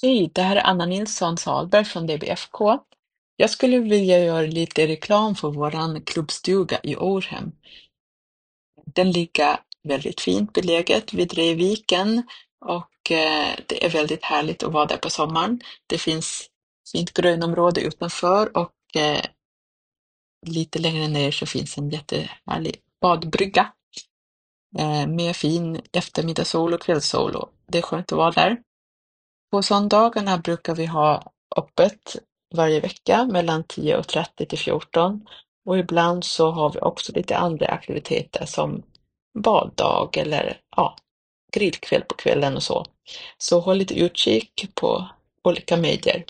Hej, det här är Anna Nilsson Salberg från DBFK. Jag skulle vilja göra lite reklam för våran klubbstuga i Århem. Den ligger väldigt fint beläget vid Drevviken och det är väldigt härligt att vara där på sommaren. Det finns fint grönområde utanför och lite längre ner så finns en jättehärlig badbrygga med fin eftermiddagssol och kvällssol. Det är skönt att vara där. På söndagarna brukar vi ha öppet varje vecka mellan 10:30 till 14 och ibland så har vi också lite andra aktiviteter som baddag eller grillkväll på kvällen och så. Så håll lite utkik på olika medier.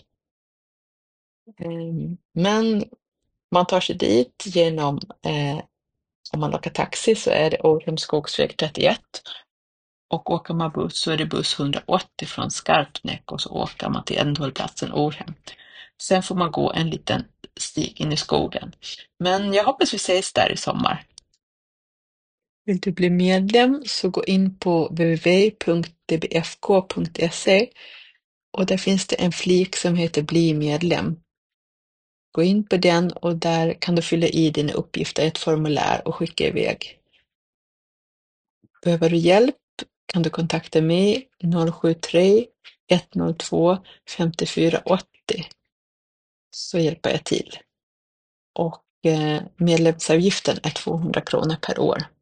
Men man tar sig dit genom, om man åker taxi så är det Århems skogsväg 31 och åker man buss så är det buss 180 från Skarpnäck och så åker man till ändhållplatsen Århem. Sen får man gå en liten stig in i skogen. Men jag hoppas vi ses där i sommar. Vill du bli medlem så gå in på www.dbfk.se och där finns det en flik som heter Bli medlem. Gå in på den och där kan du fylla i dina uppgifter i ett formulär och skicka iväg. Behöver du hjälp kan du kontakta mig 073 102 5480 så hjälper jag till. Och medlemsavgiften är 200 kronor per år.